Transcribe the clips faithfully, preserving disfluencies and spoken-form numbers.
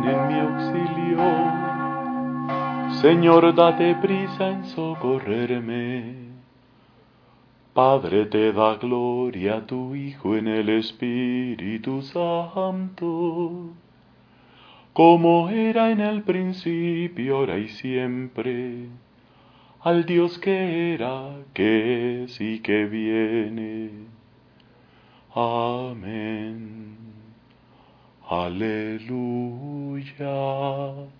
en mi auxilio. Señor, date prisa en socorrerme. Padre, te da gloria a tu Hijo en el Espíritu Santo, como era en el principio, ahora y siempre, al Dios que era, que es y que viene. Amén. Aleluya.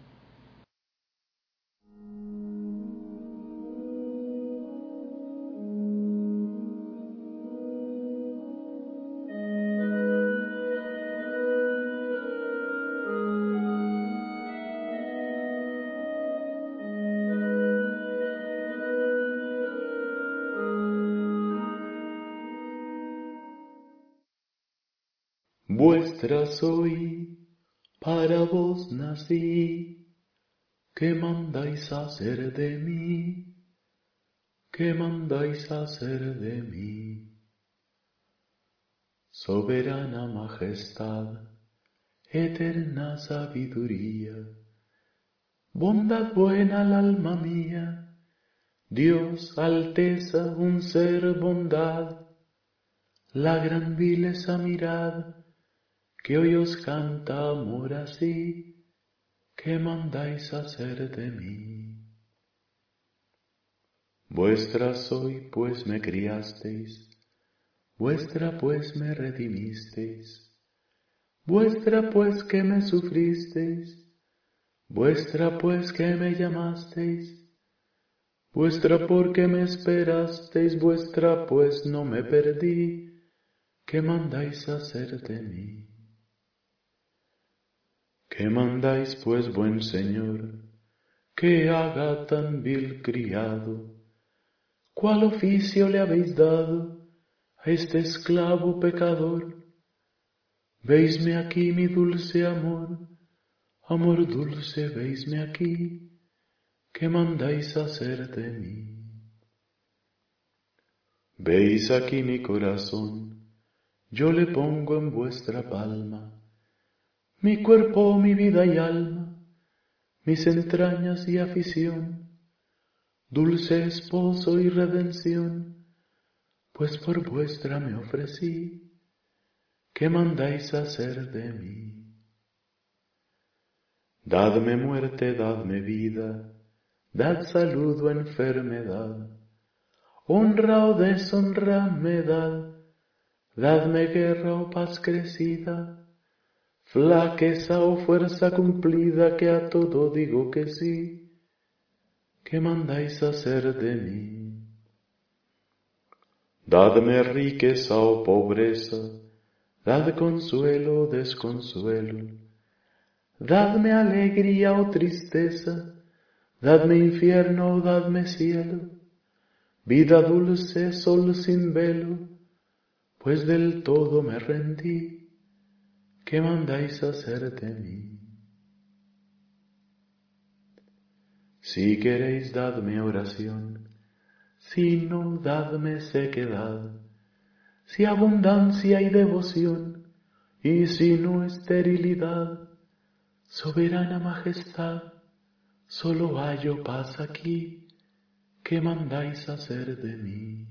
Vuestra soy, para vos nací, ¿qué mandáis hacer de mí? ¿Qué mandáis hacer de mí? Soberana majestad, eterna sabiduría, bondad buena al alma mía, Dios, alteza, un ser, bondad, la gran vileza mirad, que hoy os canta amor así, ¿qué mandáis hacer de mí? Vuestra soy, pues me criasteis, vuestra pues me redimisteis, vuestra pues que me sufristeis, vuestra pues que me llamasteis, vuestra porque me esperasteis, vuestra pues no me perdí, ¿qué mandáis hacer de mí? ¿Qué mandáis pues, buen Señor, que haga tan vil criado? ¿Cuál oficio le habéis dado a este esclavo pecador? Veisme aquí mi dulce amor, amor dulce, veisme aquí, ¿qué mandáis hacer de mí? Veis aquí mi corazón, yo le pongo en vuestra palma, mi cuerpo, mi vida y alma, mis entrañas y afición, dulce esposo y redención, pues por vuestra me ofrecí, ¿qué mandáis hacer de mí? Dadme muerte, dadme vida, dad salud o enfermedad, honra o deshonra me dad, dadme guerra o paz crecida, flaqueza o fuerza cumplida, que a todo digo que sí, ¿qué mandáis hacer de mí? Dadme riqueza o pobreza, dad consuelo o desconsuelo, dadme alegría o tristeza, dadme infierno o dadme cielo, vida dulce, sol sin velo, pues del todo me rendí, ¿qué mandáis hacer de mí? Si queréis dadme oración, si no dadme sequedad, si abundancia y devoción, y si no esterilidad, soberana majestad, solo hallo paz aquí, ¿qué mandáis hacer de mí?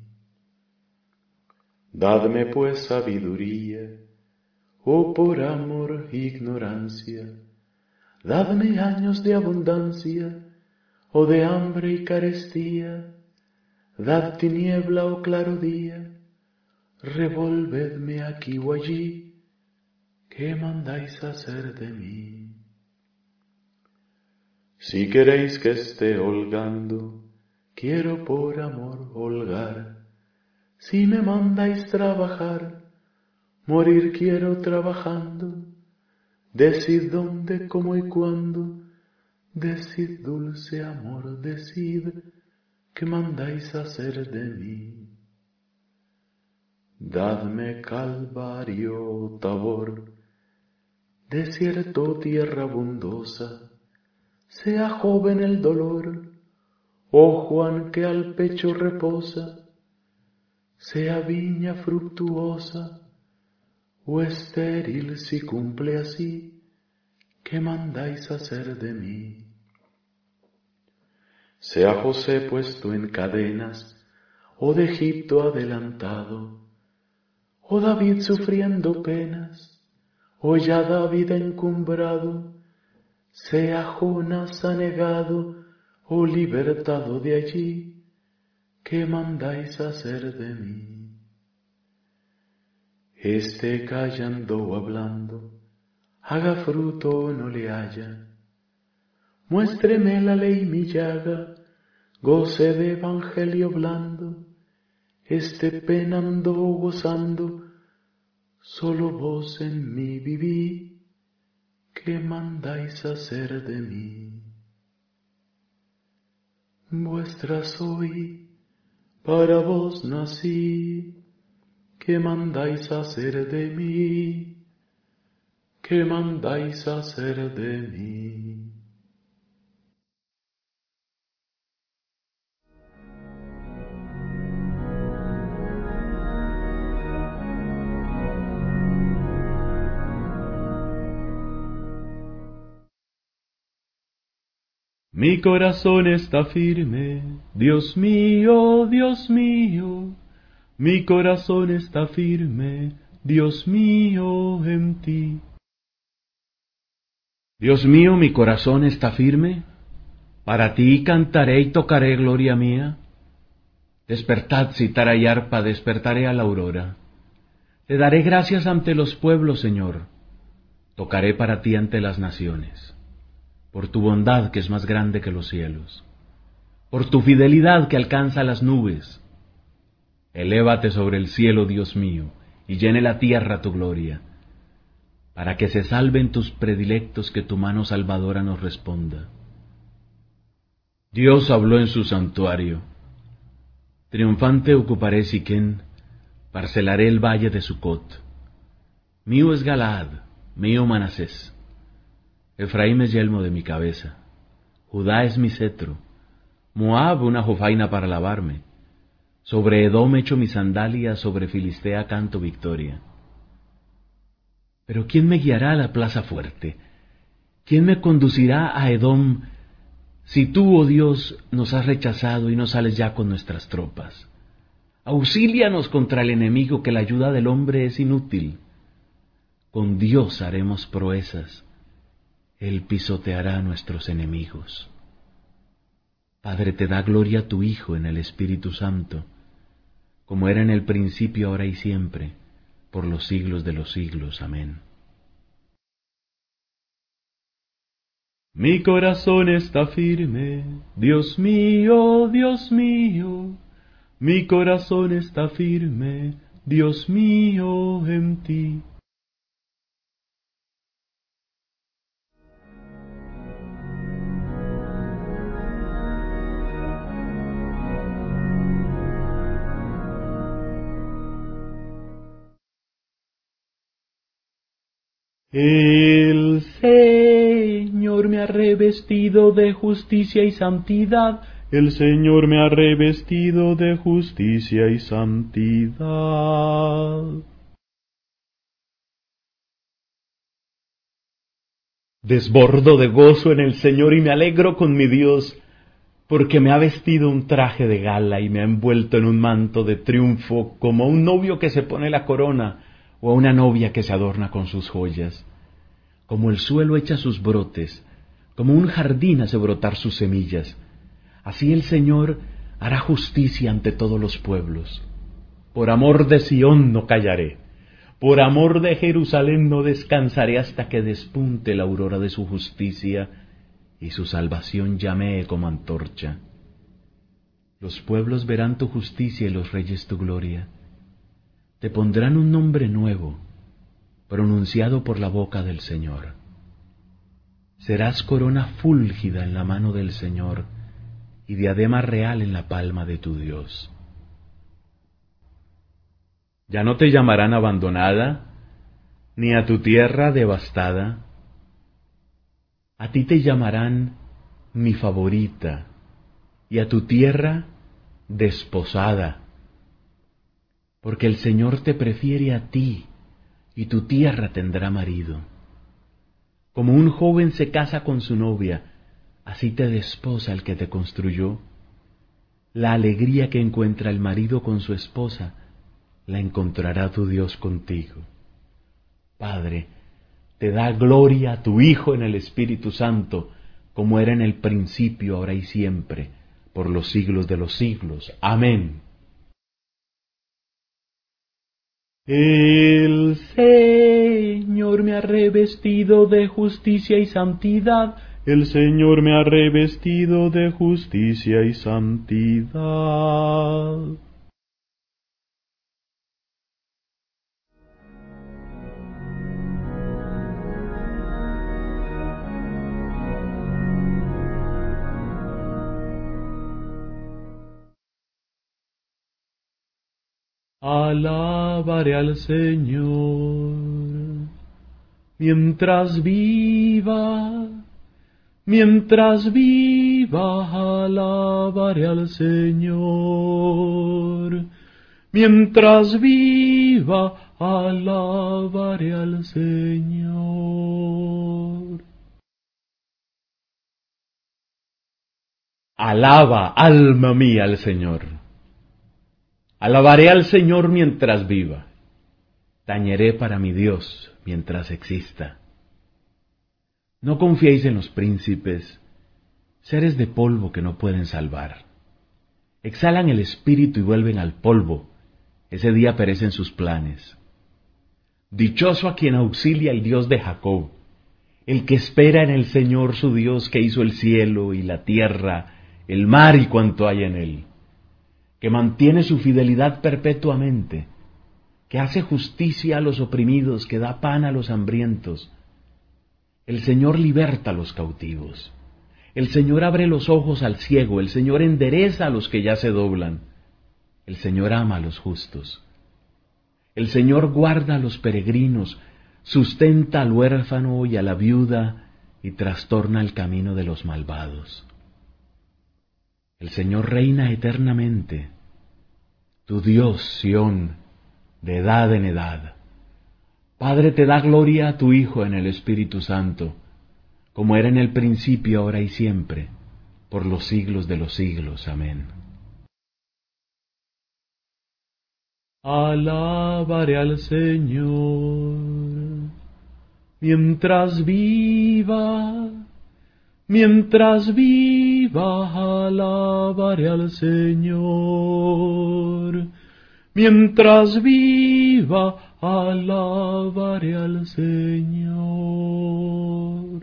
Dadme pues sabiduría, o por amor ignorancia, dadme años de abundancia, o de hambre y carestía, dad tiniebla o claro día, revolvedme aquí o allí, ¿qué mandáis hacer de mí? Si queréis que esté holgando, quiero por amor holgar. Si me mandáis trabajar, morir quiero trabajando. Decid dónde, cómo y cuándo, decid dulce amor, decid qué mandáis hacer de mí. Dadme Calvario, Tabor, desierto, tierra abundosa, sea joven el dolor, oh Juan que al pecho reposa, sea viña fructuosa, o estéril si cumple así, ¿qué mandáis hacer de mí? Sea José puesto en cadenas, o de Egipto adelantado, o David sufriendo penas, o ya David encumbrado, sea Jonás anegado, o libertado de allí, ¿qué mandáis hacer de mí? Este callando o hablando, haga fruto o no le haya, muéstreme la ley mi llaga, goce de evangelio blando, esté penando o gozando, solo vos en mí viví, ¿qué mandáis hacer de mí? Vuestra soy, para vos nací, ¿qué mandáis hacer de mí? ¿Qué mandáis hacer de mí? Mi corazón está firme, Dios mío, Dios mío, mi corazón está firme, Dios mío, en ti. Dios mío, mi corazón está firme, para ti cantaré y tocaré gloria mía. Despertad, cítara y arpa, despertaré a la aurora. Te daré gracias ante los pueblos, Señor, tocaré para ti ante las naciones, por tu bondad que es más grande que los cielos, por tu fidelidad que alcanza las nubes. Elévate sobre el cielo, Dios mío, y llene la tierra tu gloria, para que se salven tus predilectos, que tu mano salvadora nos responda. Dios habló en su santuario. Triunfante ocuparé Siquén, parcelaré el valle de Sucot. Mío es Galaad, mío Manasés. Efraín es yelmo de mi cabeza, Judá es mi cetro, Moab una jofaina para lavarme. Sobre Edom echo mi sandalia, sobre Filistea canto victoria. Pero ¿quién me guiará a la plaza fuerte? ¿Quién me conducirá a Edom, si tú, oh Dios, nos has rechazado y no sales ya con nuestras tropas? Auxílianos contra el enemigo, que la ayuda del hombre es inútil. Con Dios haremos proezas, Él pisoteará a nuestros enemigos. Padre, te da gloria a tu Hijo en el Espíritu Santo, como era en el principio, ahora y siempre, por los siglos de los siglos. Amén. Mi corazón está firme, Dios mío, Dios mío, mi corazón está firme, Dios mío, en ti. El Señor me ha revestido de justicia y santidad, el Señor me ha revestido de justicia y santidad. Desbordo de gozo en el Señor y me alegro con mi Dios, porque me ha vestido un traje de gala y me ha envuelto en un manto de triunfo, como a un novio que se pone la corona, o a una novia que se adorna con sus joyas. Como el suelo echa sus brotes, como un jardín hace brotar sus semillas, así el Señor hará justicia ante todos los pueblos. Por amor de Sión no callaré, por amor de Jerusalén no descansaré hasta que despunte la aurora de su justicia y su salvación llamee como antorcha. Los pueblos verán tu justicia y los reyes tu gloria. Te pondrán un nombre nuevo, pronunciado por la boca del Señor. Serás corona fúlgida en la mano del Señor y diadema real en la palma de tu Dios. Ya no te llamarán abandonada, ni a tu tierra devastada. A ti te llamarán mi favorita, y a tu tierra desposada, porque el Señor te prefiere a ti, y tu tierra tendrá marido. Como un joven se casa con su novia, así te desposa el que te construyó. La alegría que encuentra el marido con su esposa, la encontrará tu Dios contigo. Padre, te da gloria a tu Hijo en el Espíritu Santo, como era en el principio, ahora y siempre, por los siglos de los siglos. Amén. El Señor me ha revestido de justicia y santidad. El Señor me ha revestido de justicia y santidad. Alabaré al Señor mientras viva, mientras viva, alabaré al Señor. Mientras viva, alabaré al Señor. Alaba, alma mía, al Señor. Alabaré al Señor mientras viva. Tañeré para mi Dios mientras exista. No confiéis en los príncipes, seres de polvo que no pueden salvar. Exhalan el espíritu y vuelven al polvo. Ese día perecen sus planes. Dichoso a quien auxilia el Dios de Jacob, el que espera en el Señor su Dios, que hizo el cielo y la tierra, el mar y cuanto hay en él, que mantiene su fidelidad perpetuamente, que hace justicia a los oprimidos, que da pan a los hambrientos. El Señor liberta a los cautivos. El Señor abre los ojos al ciego. El Señor endereza a los que ya se doblan. El Señor ama a los justos. El Señor guarda a los peregrinos, sustenta al huérfano y a la viuda, y trastorna el camino de los malvados. El Señor reina eternamente. Tu Dios, Sión, de edad en edad. Padre, te da gloria a tu Hijo en el Espíritu Santo, como era en el principio, ahora y siempre, por los siglos de los siglos. Amén. Alabaré al Señor mientras viva, mientras viva, alabaré al Señor. Mientras viva, alabaré al Señor.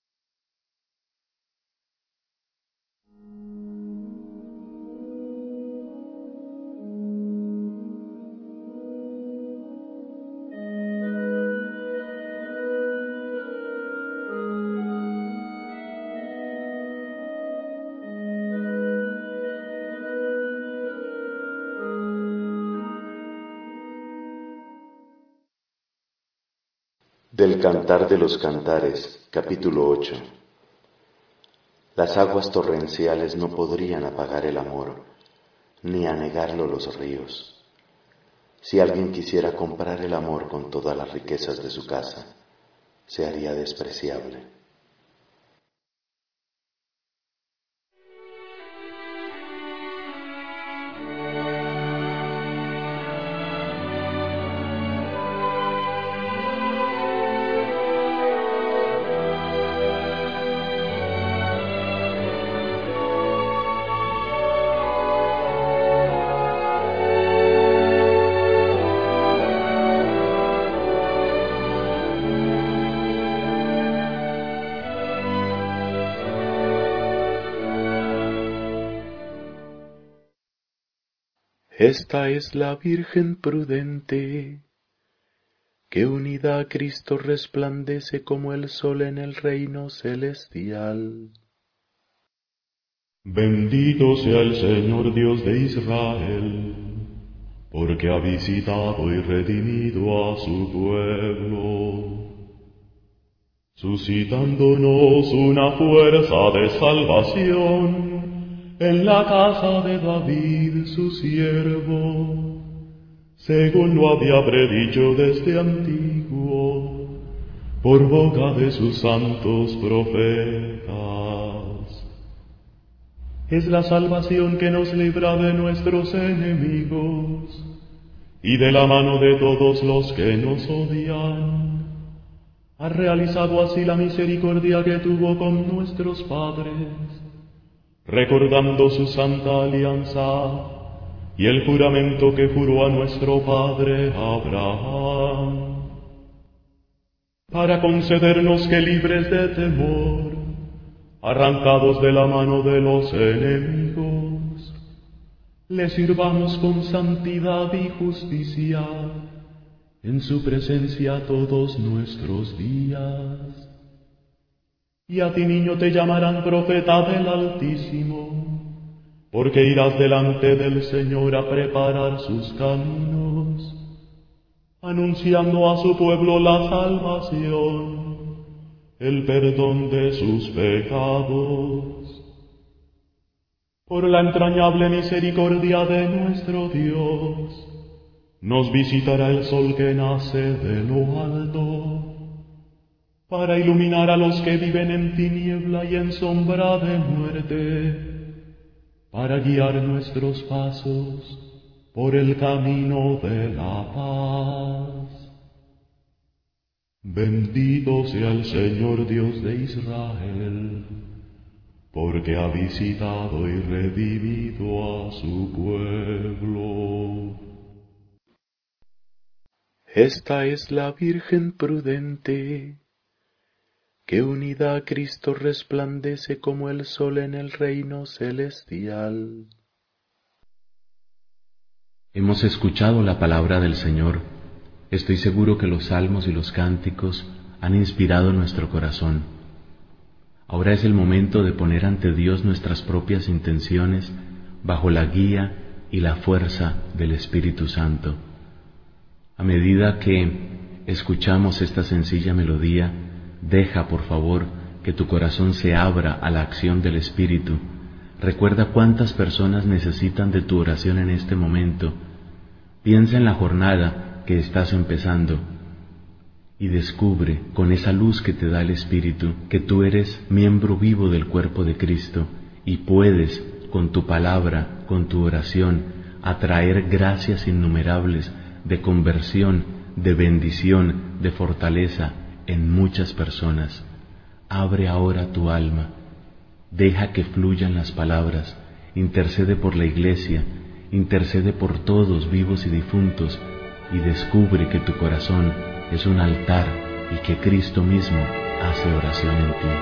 Del Cantar de los Cantares, capítulo ocho. Las aguas torrenciales no podrían apagar el amor, ni anegarlo los ríos. Si alguien quisiera comprar el amor con todas las riquezas de su casa, se haría despreciable. Esta es la Virgen prudente, que unida a Cristo resplandece como el sol en el reino celestial. Bendito sea el Señor Dios de Israel, porque ha visitado y redimido a su pueblo, suscitándonos una fuerza de salvación en la casa de David su siervo, según lo había predicho desde antiguo, por boca de sus santos profetas. Es la salvación que nos libra de nuestros enemigos y de la mano de todos los que nos odian. Ha realizado así la misericordia que tuvo con nuestros padres, recordando su santa alianza y el juramento que juró a nuestro padre Abraham, para concedernos que libres de temor, arrancados de la mano de los enemigos, le sirvamos con santidad y justicia en su presencia todos nuestros días. Y a ti, niño, te llamarán profeta del Altísimo, porque irás delante del Señor a preparar sus caminos, anunciando a su pueblo la salvación, el perdón de sus pecados. Por la entrañable misericordia de nuestro Dios, nos visitará el sol que nace de lo alto, para iluminar a los que viven en tiniebla y en sombra de muerte, para guiar nuestros pasos por el camino de la paz. Bendito sea el Señor Dios de Israel, porque ha visitado y redimido a su pueblo. Esta es la Virgen prudente, que unida a Cristo resplandece como el sol en el reino celestial. Hemos escuchado la palabra del Señor. Estoy seguro que los salmos y los cánticos han inspirado nuestro corazón. Ahora es el momento de poner ante Dios nuestras propias intenciones bajo la guía y la fuerza del Espíritu Santo. A medida que escuchamos esta sencilla melodía, deja, por favor, que tu corazón se abra a la acción del Espíritu. Recuerda cuántas personas necesitan de tu oración en este momento. Piensa en la jornada que estás empezando y descubre con esa luz que te da el Espíritu que tú eres miembro vivo del cuerpo de Cristo y puedes, con tu palabra, con tu oración, atraer gracias innumerables de conversión, de bendición, de fortaleza en muchas personas. Abre ahora tu alma, deja que fluyan las palabras, intercede por la Iglesia, intercede por todos vivos y difuntos, y descubre que tu corazón es un altar y que Cristo mismo hace oración en ti.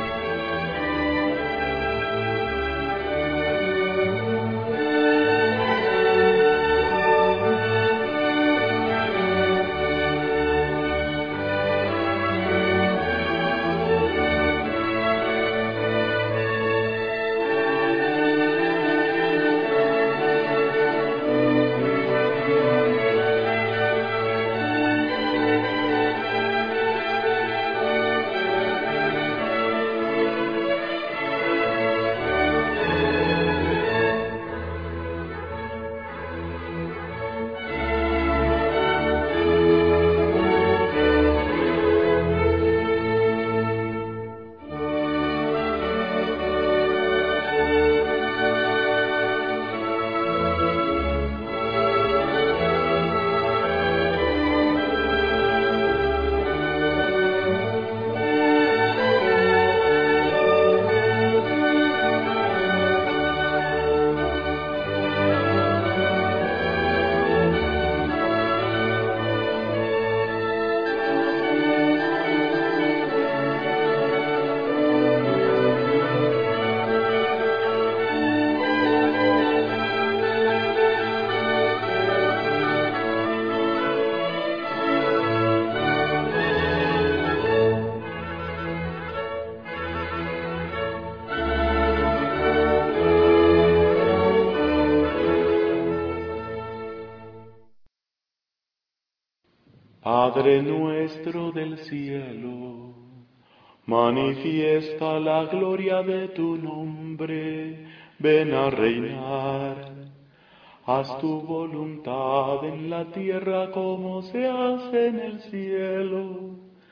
Padre nuestro del cielo, manifiesta la gloria de tu nombre, ven a reinar. Haz tu voluntad en la tierra como se hace en el cielo.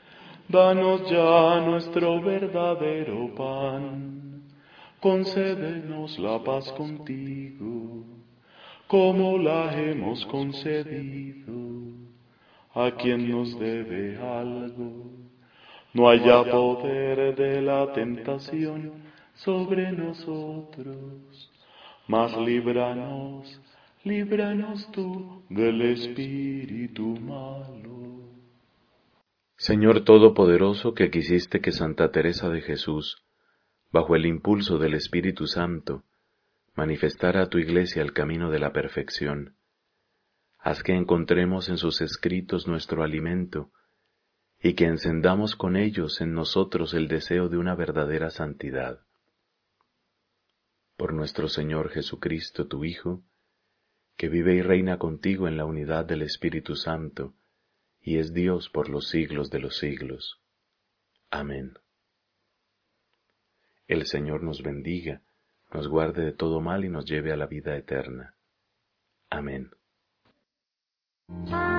Danos ya nuestro verdadero pan, concédenos la paz contigo, como la hemos concedido a quien nos debe algo. No haya poder de la tentación sobre nosotros, mas líbranos, líbranos tú del espíritu malo. Señor Todopoderoso, que quisiste que Santa Teresa de Jesús, bajo el impulso del Espíritu Santo, manifestara a tu Iglesia el camino de la perfección, haz que encontremos en sus escritos nuestro alimento y que encendamos con ellos en nosotros el deseo de una verdadera santidad. Por nuestro Señor Jesucristo, tu Hijo, que vive y reina contigo en la unidad del Espíritu Santo, y es Dios por los siglos de los siglos. Amén. El Señor nos bendiga, nos guarde de todo mal y nos lleve a la vida eterna. Amén.